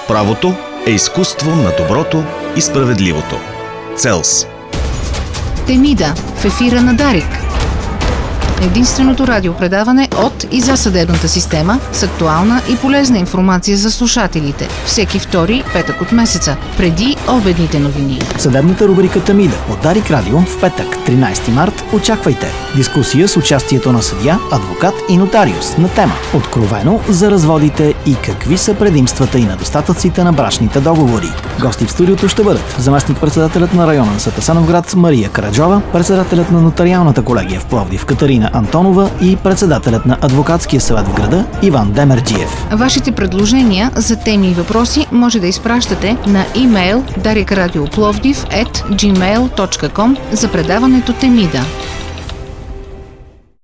Правото е изкуство на доброто и справедливото. Целс. Темида в ефира на Дарик. Единственото радиопредаване от и за съдебната система с актуална и полезна информация за слушателите. Всеки втори петък от месеца, преди обедните новини. Съдебната рубрика Темида от Дарик Радио в петък, 13 март. Очаквайте дискусия с участието на съдия, адвокат и нотариус на тема откровено за разводите и какви са предимствата и недостатъците на брачните договори. Гости в студиото ще бъдат заместник-председателят на районен съд Асеновград Мария Караджова, председателят на нотариалната колегия в Пловдив Катерина Антонова и председателят на адвокатския съвет в града Иван Демерджиев. Вашите предложения за теми и въпроси може да изпращате на имейл darikradioplовдив@gmail.com за предаването Темида.